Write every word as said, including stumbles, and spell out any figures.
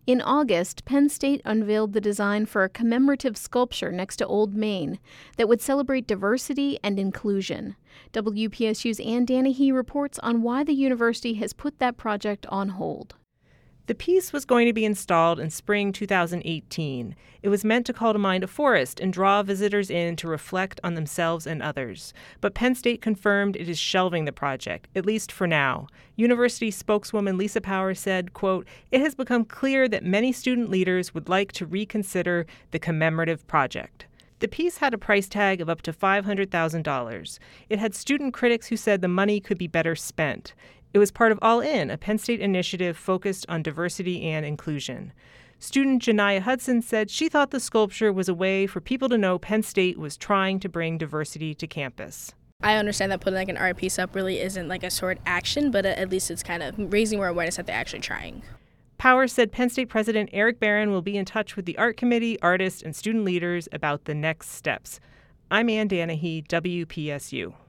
In August, Penn State unveiled the design for a commemorative sculpture next to Old Main that would celebrate diversity and inclusion. W P S U's Ann Danahy reports on why the university has put that project on hold. The piece was going to be installed in spring two thousand eighteen. It was meant to call to mind a forest and draw visitors in to reflect on themselves and others. But Penn State confirmed it is shelving the project, at least for now. University spokeswoman Lisa Powers said, quote, "It has become clear that many student leaders would like to reconsider the commemorative project." The piece had a price tag of up to five hundred thousand dollars. It had student critics who said the money could be better spent. It was part of All In, a Penn State initiative focused on diversity and inclusion. Student Janiyah Hudson said she thought the sculpture was a way for people to know Penn State was trying to bring diversity to campus. I understand that putting like an art piece up really isn't like a short action, but at least it's kind of raising more awareness that they're actually trying. Powers said Penn State President Eric Barron will be in touch with the art committee, artists, and student leaders about the next steps. I'm Ann Danahy, W P S U.